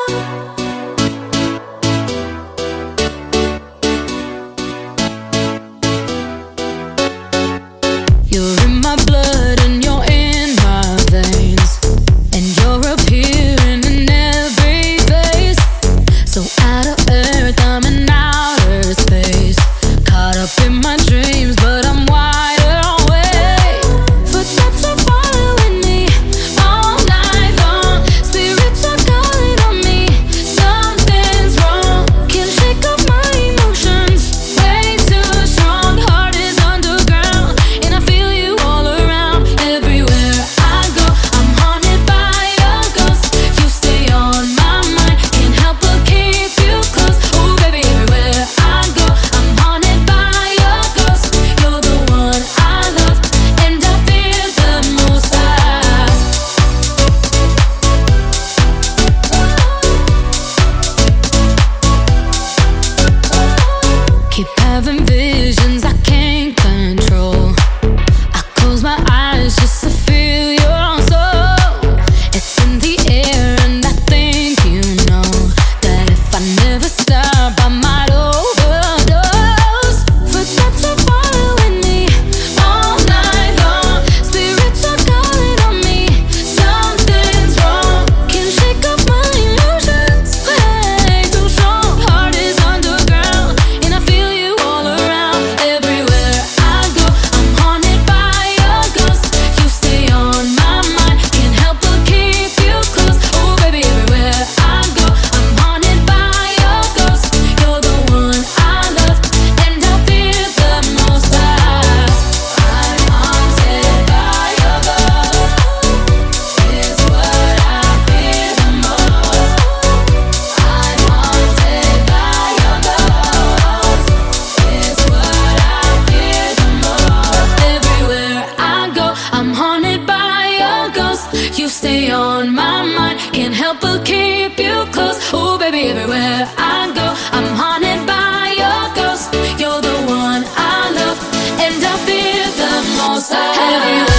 You're in my blood and you're in my veins, and you're appearing in every face. So out of earth, I'm in outer space, caught up in my dreams, but I'm wider awake. Footsteps are following me all night long. Spirits are calling on me. Something's wrong. Can't shake off my emotions. Way too strong. Heart is underground, and I feel you all around. Everywhere I go, I'm haunted by your ghost. You stay on my mind. Can't help but keep you close. Oh baby, everywhere I go, I'm haunted by your ghost. You're the one I love, and I fear the most. Keep having visions I can't control. I close my eyes just to feel your soul. It's in the air and I think you know that if I never stop I might overdose. Footsteps are following me all night long. Spirits are calling on me. Something's wrong. Can't shake off my emotions. Way too strong. Heart is underground, and I feel you all around. Everywhere I go, I'm haunted by your ghost. You stay on my mind. Can't help but keep you close. Oh baby, everywhere I go, I'm haunted by your ghost. You're the one I love, and I fear the most. I'm haunted by your ghost. It's what I fear the most. I'm haunted by your ghost. It's what I fear the most. Everywhere I go, I'm haunted by your ghost. You stay on my mind. Can't help but keep you close. Oh baby, everywhere I go, I'm haunted by your ghost. You're the one I love, and I fear the most. Everywhere